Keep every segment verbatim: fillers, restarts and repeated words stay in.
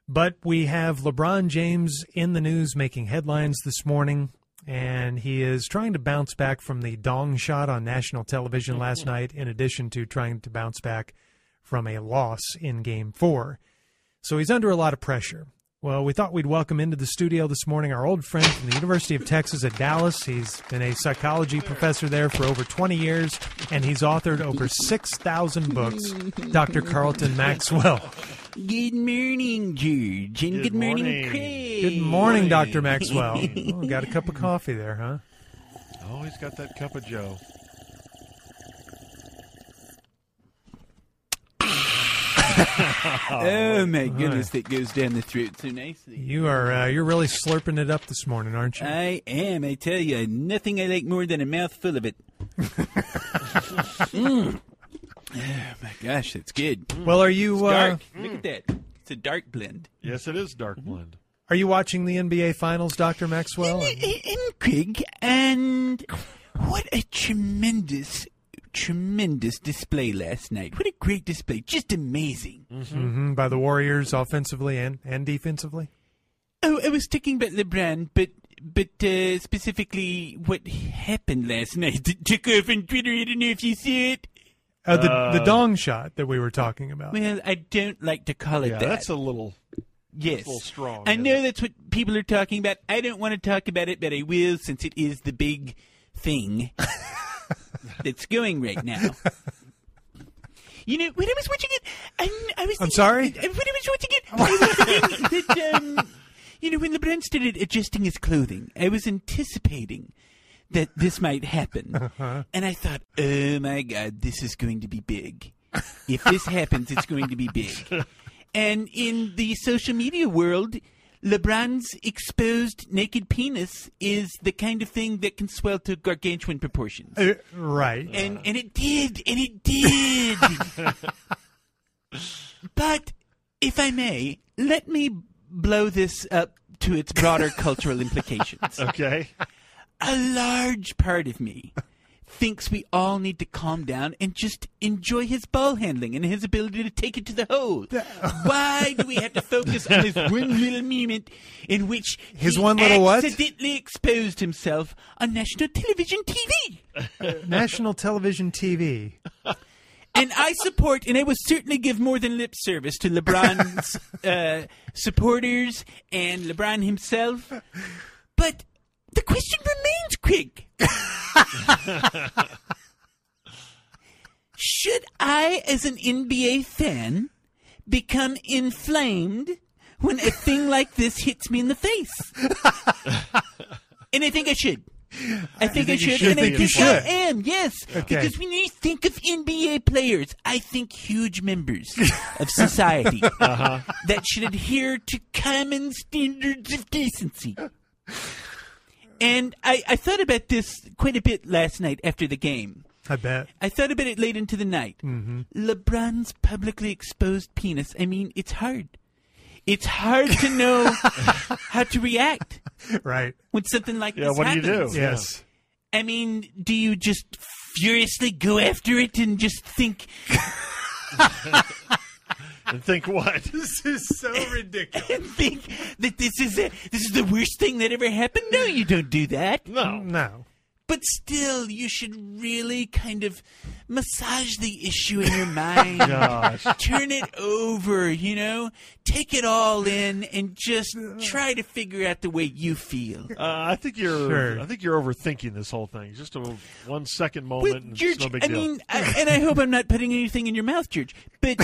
But we have LeBron James in the news making headlines this morning, and he is trying to bounce back from the dong shot on national television last night, in addition to trying to bounce back from a loss in Game four. So he's under a lot of pressure. Well, we thought we'd welcome into the studio this morning our old friend from the University of Texas at Dallas. He's been a psychology professor there for over twenty years, and he's authored over six thousand books, Doctor Carlton Maxwell. Good morning, George, and good, Good morning, morning. Craig. Good morning, Doctor Maxwell. Oh, got a cup of coffee there, huh? Oh, he's got that cup of Joe. Oh, my goodness, that goes down the throat so nicely. You are uh, you're really slurping it up this morning, aren't you? I am, I tell you, nothing I like more than a mouthful of it. mm. Oh, my gosh, that's good. Well, are you It's uh, dark. Look at that. It's a dark blend. Yes, it is dark blend. are you watching the N B A Finals, Doctor Maxwell? And, and Craig, and what a tremendous, tremendous display last night. What a great display. Just amazing. Mm-hmm, by the Warriors, offensively and, and defensively. Oh, I was talking about LeBron, but but uh, specifically what happened last night that took off on Twitter. I don't know if you saw it. Uh, the Uh, the dong shot that we were talking about. Well, I don't like to call it Yeah, that. that's a little, yes. a little strong. I isn't know it? that's what people are talking about. I don't want to talk about it, but I will since it is the big thing that's going right now. You know, when I was watching it, I, I was. I'm sorry? When I was watching it, I was thinking that, um, you know, when LeBron started adjusting his clothing, I was anticipating that this might happen. Uh-huh. And I thought, oh my God, this is going to be big. If this happens, it's going to be big. And in the social media world, LeBron's exposed naked penis is the kind of thing that can swell to gargantuan proportions. Uh, right. And and it did, and it did. But if I may, let me blow this up to its broader cultural implications. Okay. A large part of me thinks we all need to calm down and just enjoy his ball handling and his ability to take it to the hole. Why do we have to focus on this one little moment in which His he one little what? accidentally exposed himself on national television T V? National television T V. And I support, and I will certainly give more than lip service to LeBron's uh, supporters and LeBron himself. But the question remains, Craig. Should I, as an N B A fan, become inflamed when a thing like this hits me in the face? And I think I should. I think I think you should, should and I be think I inflamed. am, yes. Okay. Because when you think of N B A players, I think huge members of society Uh-huh. that should adhere to common standards of decency. And I, I thought about this quite a bit last night after the game. I bet. I thought about it late into the night. Mm-hmm. LeBron's publicly exposed penis. I mean, it's hard. It's hard to know how to react Right. when something like Yeah, this what do you happens. do? Yes. I mean, do you just furiously go after it and just think, And think what? This is so ridiculous. and think that this is a, this is the worst thing that ever happened? No, you don't do that. No. No. But still, you should really kind of massage the issue in your mind. Gosh. Turn it over, you know? Take it all in and just try to figure out the way you feel. Uh, I think you're. Sure. I think you're overthinking this whole thing. Just a one second moment, But, and George, it's no big I deal. mean, I, and I hope I'm not putting anything in your mouth, George, but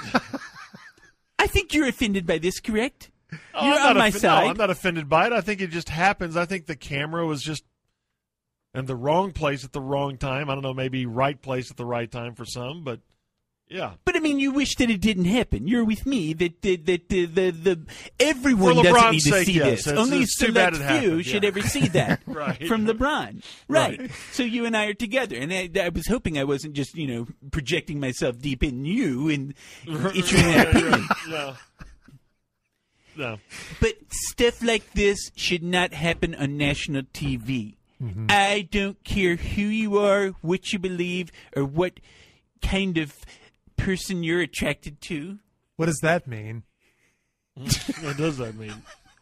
I think you're offended by this, correct? Oh, You're I'm not on my offe- side. No, I'm not offended by it. I think it just happens. I think the camera was just in the wrong place at the wrong time. I don't know, maybe right place at the right time for some, but yeah. But I mean, you wish that it didn't happen. You're with me that that that the the, the everyone For doesn't LeBron's need to sake, see yes. this. It's- Only it's too bad select it few happened, should yeah. ever see that Right. from LeBron. Right. Right. So you and I are together, and I, I was hoping I wasn't just you know projecting myself deep in you and issuing an opinion. No. No. But stuff like this should not happen on national T V. Mm-hmm. I don't care who you are, what you believe, or what kind of person you're attracted to. What does that mean? What does that mean?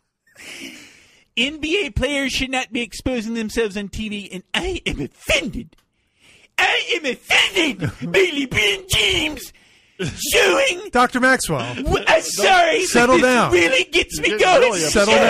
N B A players should not be exposing themselves on T V, and I am offended. I am offended by LeBron James showing. Doctor Maxwell, Well, I'm sorry. Settle but this down. really gets me You're going. really upset. Settle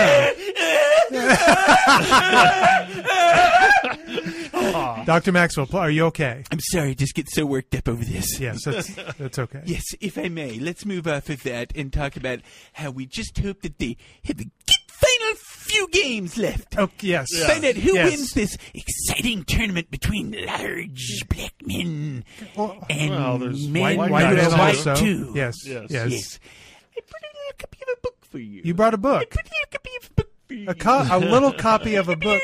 down. Doctor Maxwell, are you okay? I'm sorry. I just get so worked up over this. Yes, that's that's okay. Yes, if I may, let's move off of that and talk about how we just hope that they have the final few games left. Oh, yes. Yeah. Find out who Yes. wins this exciting tournament between large black men Well, and Well, there's men white who guys are men white also. too. Yes. Yes. Yes. Yes. I brought a little copy of a book for you. You brought a I book. put a little copy of a book for you. A, co- a little copy of a book.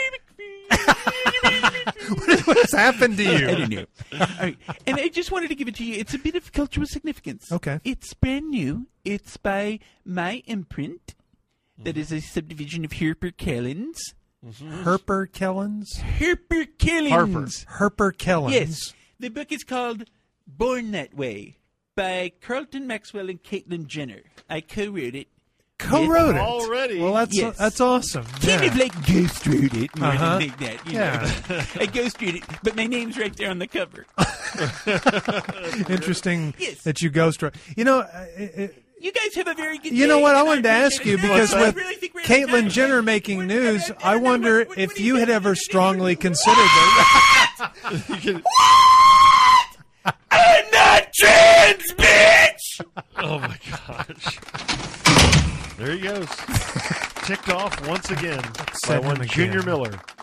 What's happened to I you? don't know. All right. And I just wanted to give it to you. It's a bit of cultural significance. Okay. It's brand new. It's by My Imprint. That is a subdivision of Harper Kellens. Herper Kellens? Harper Kellens. Herper Kellens. Yes. The book is called Born That Way by Carlton Maxwell and Caitlyn Jenner. I co-wrote it. Co-wrote it. Already? Well, that's Yes. that's awesome. Kind Yeah. of like ghost wrote it more Uh-huh. than like that. You Yeah. know? I ghost wrote it, but my name's right there on the cover. Interesting Yes. that you ghost wrote. You know, uh, it, You guys have a very good You day, know what? I and wanted to ask appreciate you it. because I with really think we're out of Caitlyn time. Jenner making What- news, what- I what- wonder what- what- if what you do had think? ever What do you strongly think? considered that. I'm not trans, bitch! Oh my gosh. There he goes. Ticked off once again by Said him one again. Junior Miller.